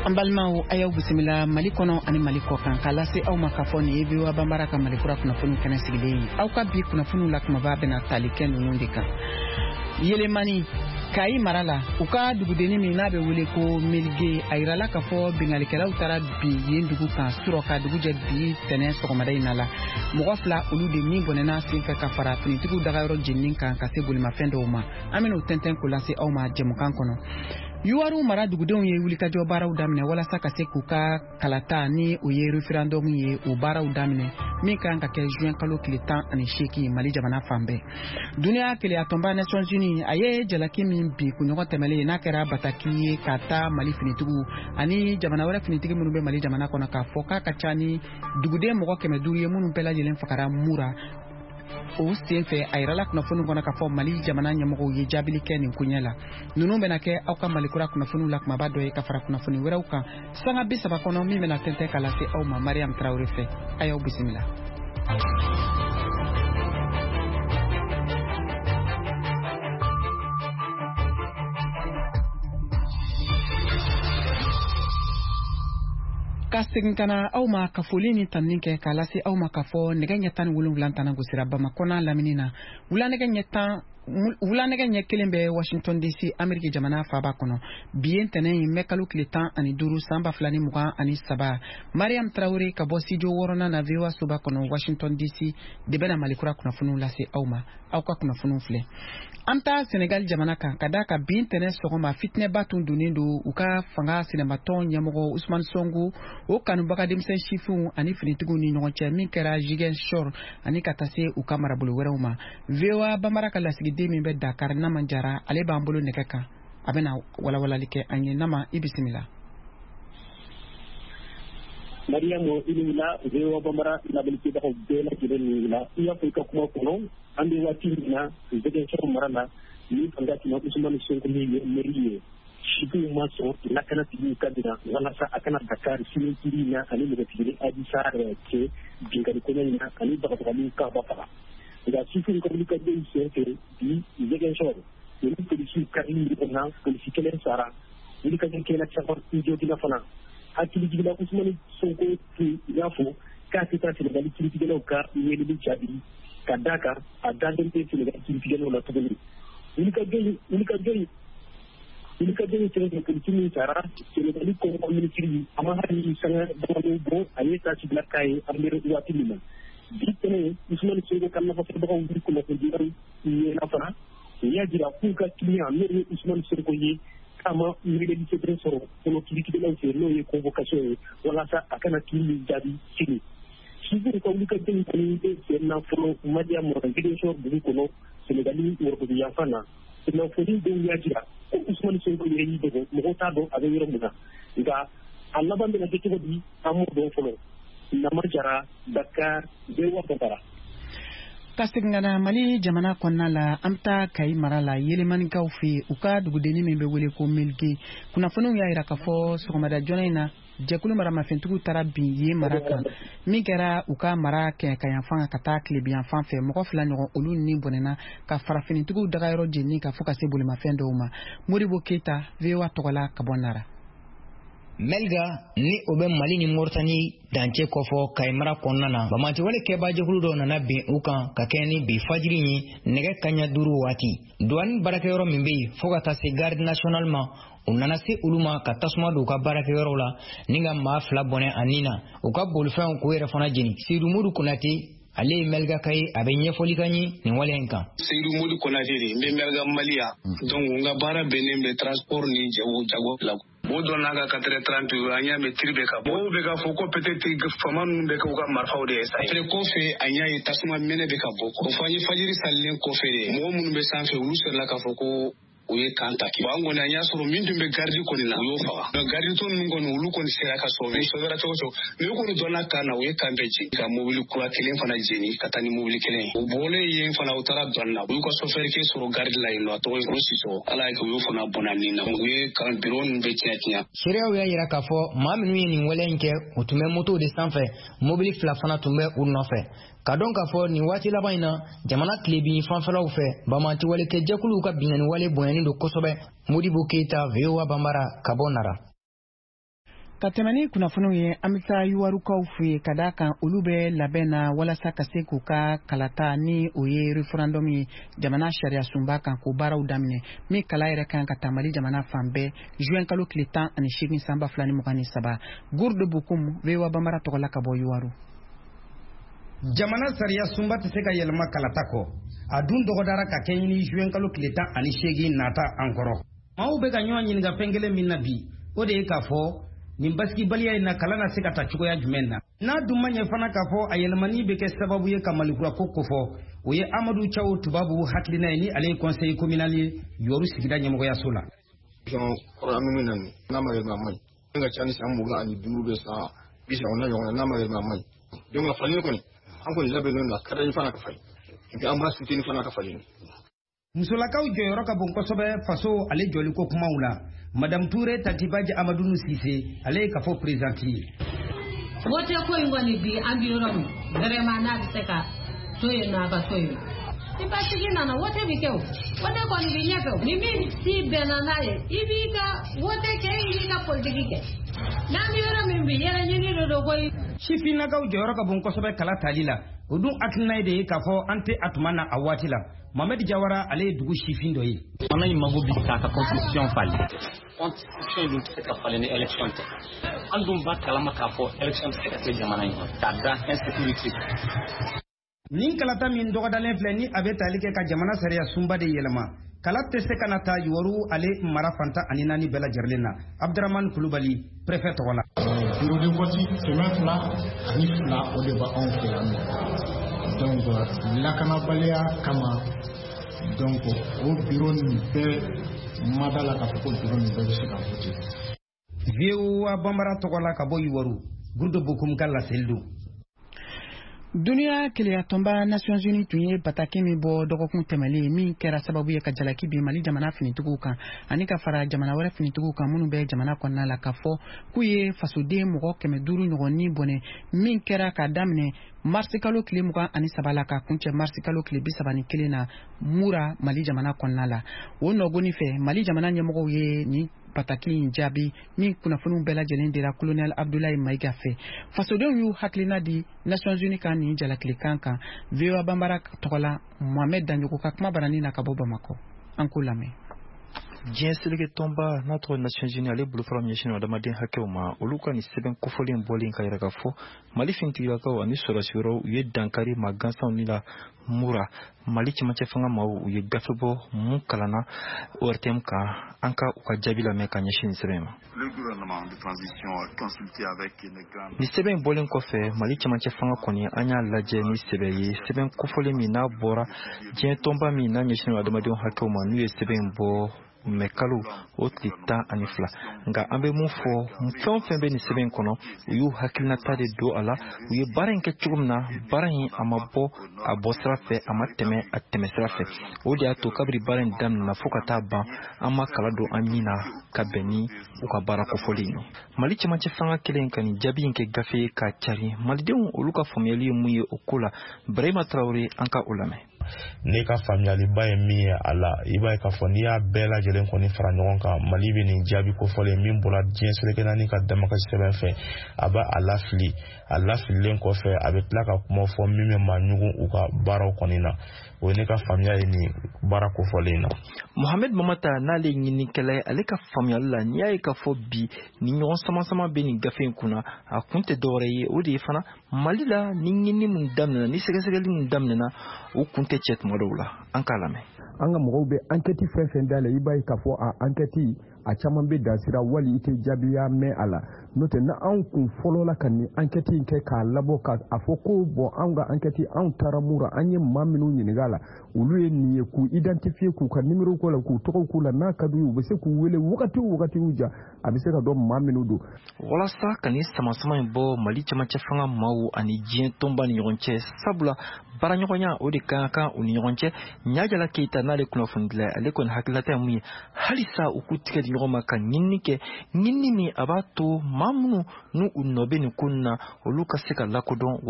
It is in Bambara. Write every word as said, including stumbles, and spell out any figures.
Ambalmao ayaw bisimila malikono ani maliko kan kalase au makafoni hivi wa bambara ka malikura kuna funu kana sigilei au kabi kuna funu la kuma babe na taliken nundika yelemani kai marala uka dugudeni minabe wule ko milge ayrala ka fo bingalikela utara bi yendugu kan suroka duguje bi tene sokomada inala mugofla ulude ni bonena sinka ka fara finitigu daga yoro jinnin kan ka sebuli mafendo uma amino tenten kulase au ma jemukan kono yuwaru mara dugudenw ye wuli kajɔ baaraw daminɛ walasa ka se k'u ka kalata ni o ye referendum ye o baaraw daminɛ min kan ka kɛ juin kalo tile tan ani seegin mali jamana fan bɛɛ duniya keleya tɔnba nations unis a ye jalaki min bi kunɲɔgɔn tɛmɛlen n'a kɛra bataki ye ka taa mali finitigiw ani jamana wɛrɛ finitigi minnu bɛ mali jamana kɔnɔ k'a fɔ k'a ka ca ni duguden mɔgɔ kɛmɛ duuru ye minnu bɛɛ lajɛlen fagara mura o senfɛ a yirala kunnafoni kɔnɔ ka fɔ mali jamana ɲɛmɔgɔw ye jaabili kɛ nin kuɲɛ la ninnu bɛna kɛ aw ka malikura kunnafoniw la kumaba dɔ ye ka fara kunnafoni wɛrɛw kan sanga bi saba kɔnɔ min bɛna tɛntɛn ka lase aw ma mariam tarawele fɛ a y'aw bisimila. ka segin kana aw ma ka foli ni tanni kɛ k'a lase aw ma ka fɔ nɛgɛ ɲɛ tan ni wolonwula tana gosira bamakɔ n'a lamini na wula nɛgɛ ɲɛ tan wula nɛgɛ ɲɛ kelen bɛ washington dc ameriki jamana faaba kɔnɔ bi ye ntɛnɛn in bɛ kalo tile tan ani duuru san ba fila ni mugan ani saba mariam tarawele ka bɔ studio wɔɔrɔnan na voa soba kɔnɔ washington dc de bɛna malikura kunnafoniw lase aw ma aw ka kunnafoniw filɛ an ta senegal jamana kan ka da ka bi ntɛnɛn sɔgɔma fitinɛba tun donnen don u ka fanga sinematɔn ɲɛmɔgɔ usman sonko o kanubaga denmisɛn sifinw ani finitigiw ni ɲɔgɔn cɛ min kɛra jigen shore ani ka taa se u ka marabolo wɛrɛw ma voa bambara ka lasigiden min bɛ dakar nama jara ale b'an bolo nɛgɛ kan a bɛna walawalali kɛ an ye nama i bisimila. Mariamo ilila voa bambara labilikibagaw bɛɛ lajɛlen ni wula i y'a fɔ i ka kuma kɔnɔ an bɛ waati min na jigen shore mara la ni fanga tuma usman sonko ni ye meri ye sigiw ma sɔn lakanatigiw ka dira walasa a kana dakar sinikiri na ani nɛgɛtigiri adisa cɛ binkari kɔɲɔ in na ani bagabagaliw ka ba faga nka sifinw ka wulikajɔw senfɛ bi jigen shore olu polisiw kari ɲɔgɔn na polisi kelen sara wulikajɔ kɛla caman i jogila fana hakilijigila usman sonko tun y'a fɔ k'a tɛ taa senegali kiritigɛlaw ka weleli jaabi ka da kan a dalen tɛ senegali kiritigɛlaw la tuguni wulikajɔ wulikajɔ wulikajɔ in senfɛ polisi min sara senegali kɔngɔ minisiri a ma hali sanga damadɔ bɔ a ye taa sigila k'a ye armere waati min na bi tɛnɛ usman sonko ka nafasɔbagaw wuli kunnafonidilaw ɲɛna fana o y'a jira k'u ka kiliyan n'o ye usman sonko ye k'a ma weleli sɛbɛn sɔrɔ kɔnɔ kiritigɛlaw fɛ n'o ye convocation ye walasa a kana kiri jaabi sini sifinw ka wulikajɔ in kɔni bɛ sen na fɔlɔ madiya mɔrɔ jigen shore dugu kɔnɔ senegali wɔrɔdugu yanfan na kunnafoni dɔw y'a jira ko usman sonko yɛrɛ y'i dogo mɔgɔw t'a dɔn a bɛ yɔrɔ min na nka a laban bɛna kɛ cogo di an m'o dɔn fɔlɔ nama jara dakar voa bambara. ka segin kana mali jamana kɔnɔna la an bɛ taa kayi mara la yelemanikaw fɛ u ka dugudenni min bɛ wele ko milge kunnafoniw y'a jira k'a fɔ sɔgɔmada joona in na jɛkulu maramafɛntigiw taara bin ye mara kan min kɛra u ka mara kɛ ka yanfan ka taa tilebiyanfan fɛ mɔgɔ fila ɲɔgɔn olu ni bɔnɛna ka farafinitigiw dagayɔrɔ jenni ka fɔ ka se bolimafɛn dɔw ma moribo keyita voa tɔgɔla ka bɔ nara. Melga ni o bɛ Mali ni Mauritanie dancɛ kɔfɔ Kayi mara kɔnɔna na bamatɛwale kɛba jɛkulu dɔw nana bin u kan ka kɛ ni bi fajiri ye nɛgɛ kaɲa duuru waati douane baarakɛyɔrɔ min bɛ yen fo ka taa se garde nationale ma u nana se olu ma ka tasuma don u ka baarakɛyɔrɔw la ni ka maa fila bɔnɛ a nin na u ka bolifɛnw k'u yɛrɛ fana jeni Seydou Modou Konate ale ye Melga ka ye a bɛ ɲɛfɔli ka ɲɛ nin waleya in kan. Seydou Modou Konate de n bɛ Melga Maliya donc n ka baara bɛnnen bɛ transport ni jago jago la o dɔn n'a ka quatre heures trente an y'a mɛn tiri bɛ ka bɔ o bɛ ka fɔ ko peut-être fama ninnu bɛ k'u ka marifaw de ye sa ye kɔfɛ an y'a ye tasuma mɛnɛ bɛ ka bɔ o fɔ an ye fajiri salilen kɔfɛ de mɔgɔ minnu bɛ sanfɛ olu sɔrɔla k'a fɔ ko o ye kan ta kɛ an kɔni an y'a sɔrɔ min tun bɛ gardi kɔni na o y'o faga nka garditɔ ninnu kɔni olu kɔni sera ka sɔrɔ mais sɔrɔla cogo cogo mais o kɔni dɔnna kan na o ye kan bɛɛ jeni ka mobili kura kelen fana jeni ka taa ni mobili kelen ye o bɔlen yen fana o taara douane na u y'u ka chauffeur sɔrɔ gardi la yen nɔ a tɔgɔ ye ko Sisɔkɔ ala y'a kɛ o y'o fana bɔnna nin na o ye kan bureau ninnu bɛ tiɲɛ tiɲɛ. Seereyaw y'a jira k'a fɔ maa minnu ye nin waleya in kɛ u tun bɛ moto de sanfɛ mobili fila fana tun bɛ u nɔfɛ ka dɔn k'a fɔ nin waati laban in na jamana tilebin fanfɛlaw fɛ bamatɛwale kɛ jɛkuluw ka binnkanni wale bonyani don kosɛbɛ. Modibo Keyita voa bambara ka bɔ nara. ka tɛmɛ ni kunnafoniw ye an bɛ taa yuwarukaw fɛ yen ka d'a kan olu bɛ labɛn na walasa ka se k'u ka kalata ni o ye referendum ye jamana sariya sunba kan k'o baaraw daminɛ min kala yɛrɛ kan ka taa Mali jamana fan bɛɛ juin kalo tile tan ani seegin san ba fila ni mugan ni saba. Gourde Bokoum V O A Banbara tɔgɔla ka bɔ Yuwaru. Jamana sariya sunba tɛ se ka yɛlɛma kalata kɔ a dun dɔgɔdara ka kɛ ɲini juin kalo tile tan ani seegin nata an kɔrɔ. Maaw bɛ ka ɲɔgɔn ɲininka fɛn kelen min na bi o de ye k'a fɔ nin basigibaliya in na kalan na se ka taa cogoya jumɛn na n'a dun ma ɲɛ fana k'a fɔ a yɛlɛmani bɛ kɛ sababu ye ka Malikura ko kofɔ o ye Amadu Caw Tubabu hakilina ye ni ale ye conseil communal ye Yoru sigida ɲɛmɔgɔyaso la. Kɔrɔ min na n'a ma yɛlɛma man ɲi ka ca ni san mugan ani duuru bɛ san bi saba na ɲɔgɔn na n'a ma yɛlɛma man ɲi donc a falen kɔni an kɔni labɛnnen don ka da fana ka falen an b'a soutenir fana ka falen. Musolakaw jɔyɔrɔ ka bon kosɛbɛ faso ale jɔliko kumaw la. Madame Touré Tatibaji Amadou Cissé ale ka fɔ présidente ye. Wote ko in kɔni bi an bi yɔrɔ min vraiment n'a bɛ se ka to yen nɔ a ka to yen. Ni basigi nana wote bi kɛ o wote kɔni bi ɲɛfɛ o ni min si bɛnna n'a ye i b'i ka wote kɛ i b'i ka politiki kɛ n'an bi yɔrɔ min bi yɛrɛ ɲini de do koyi. Sifinnakaw jɔyɔrɔ ka bon kosɛbɛ kala tali la o dun hakilina ye de ye k'a fɔ an tɛ a tuma na a waati la. Mohamed Jawara ale ye dugu sifin dɔ ye. Fana in mago bi k'a ka constitution falen. Constitution dun tɛ se ka falen ni élection tɛ. An dun b'a kalama k'a fɔ élection tɛ se ka kɛ jamana in kɔnɔ k'a da insécurité. Nin kalata min dɔgɔdalen filɛ ni a bɛ tali kɛ ka jamana sariya sunba de yɛlɛma kala tɛ se ka na taa Yuwaru ale mara fantan ani naani bɛɛ lajɛlen na. Abdurahmane Kulubali préfet tɔgɔ la. Bureau de vote kɛmɛ fila ani fila o de b'a anw fɛ yan nɔ. Donc lakanabaliya kama donc o bureau nin bɛɛ mada la k'a fɔ ko bureau nin bɛɛ bɛ se ka voter. V O A Banbara tɔgɔ la ka bɔ Yuwaru. Gourde Bokoum ka laseli don. Duniya keleya tɔnba Nations Unies tun ye bataki min bɔ dɔgɔkun tɛmɛlen min kɛra sababu ye ka jalaki bin Mali jamana finitigiw kan ani ka fara jamana wɛrɛ finitigiw kan minnu bɛ jamana kɔnɔna la ka fɔ k'u ye fasoden mɔgɔ kɛmɛ duuru ɲɔgɔn ni bɔnɛ min kɛra ka daminɛ marisi kalo tile mugan ani saba la ka kuncɛ marisi kalo tile bi saba ni kelen na Mura Mali jamana kɔnɔna la. O nɔgɔni fɛ Mali jamana ɲɛmɔgɔw ye ni pataki in jaabi min kunnafoniw bɛɛ lajɛlen dira colonel Abdoulaye Maïga fɛ. Fasodenw y'u hakilina di Nations Unies kan nin jalakilikan kan. V O A Banbara tɔgɔla Mohamed Danjogo ka kuma barani na ka bɔ Bamako. An k'o lamɛn. diɲɛ seleke tɔnba n'a tɔgɔ Nations Unies ale bolofara min ɲɛsinnen adamaden hakɛw ma olu ka nin sɛbɛn kofɔlen bɔlen ka yɛrɛ ka fɔ Mali finitigilakaw ani sɔrɔsi wɛrɛw u ye dankari ma gansanw ni la Mura Mali cɛmancɛ fanga maaw u ye gafe bɔ mun kalanna O R T M kan an ka u ka jaabi lamɛn ka ɲɛsin nin sɛbɛn ma. Ni sɛbɛn bɔlen kɔfɛ Mali cɛmancɛ fanga kɔni an y'a lajɛ ni sɛbɛn ye sɛbɛn kofɔlen min n'a bɔra diɲɛ tɔnba min n'a ɲɛsinnen adamadenw hakɛw ma n'u ye sɛbɛn bɔ mɛ kalo o tile tan ani fila nka an bɛ mun fɔ fɛn o fɛn bɛ nin sɛbɛn kɔnɔ u y'u hakilinata de don a la u ye baara in kɛ cogo min na baara in a ma bɔ a bɔ sira fɛ a ma tɛmɛ a tɛmɛ sira fɛ o de y'a to kabiri baara in daminɛna fo ka taa ban an ma kala don an min na ka bɛn ni u ka baara kofɔlen ye. Mali cɛmancɛ fanga kelen ka nin jaabi in kɛ gafe ye k'a cari malidenw olu ka faamuyali ye mun ye o ko la Brahima Traoré an ka o lamɛn. Ne ka faamuyaliba ye min ye a la i b'a ye k'a fɔ n'i y'a bɛɛ lajɛlen kɔni fara ɲɔgɔn kan Mali bɛ nin jaabi kofɔlen min bɔra diɲɛ seleke naani ka damakasi sɛbɛn fɛ a b'a a lafili a lafililen kɔfɛ a bɛ tila ka kuma fɔ min bɛ maaɲugun u ka baaraw kɔni na o ye ne ka faamuya ye nin baara kofɔlen na. Mohamed Mamata n'ale ɲinikɛla ye ale ka faamuyali la n'i y'a ye k'a fɔ bi ni ɲɔgɔn sama-sama bɛ nin gafe in kunna a kun tɛ dɔwɛrɛ ye o de ye fana Mali la ni ɲinini mun daminɛna ni sɛgɛsɛgɛli mun daminɛna o kun tɛ cɛ tuma dɔw la an k'a lamɛn. An ka mɔgɔw bɛ enquête fɛn fɛn da la i b'a ye k'a fɔ a enquête a caman bɛ dansira wali i tɛ jaabiya mɛn a la n'o tɛ na anw kun fɔlɔ la ka nin enquête in kɛ k'a labɔ ka a fɔ ko bɔn anw ka enquête anw taara Mura an ye maa minnu ɲininka la olu ye nin ye k'u identifier k'u ka numéro k'u la k'u tɔgɔw k'u la n'a ka d'u ye u bɛ se k'u wele wagati o wagati u ja a bɛ se ka dɔn maa minnu don. Walasa ka nin sama-sama in bɔ Mali cɛmancɛ fanga maaw ani diɲɛ tɔnba ni ɲɔgɔn cɛ sabula baaraɲɔgɔnya o de ka kan u ni ɲɔgɔn cɛ Ɲajala Keyita n'ale kunnafoni dilan ale kɔni hakililata ye mun ye halisa u k'u tigɛ di ɲɔgɔn ma ka ɲinini kɛ ɲinini min a b'a to maa minnu n'u nɔ bɛ nin ko in na olu ka se ka lakodɔn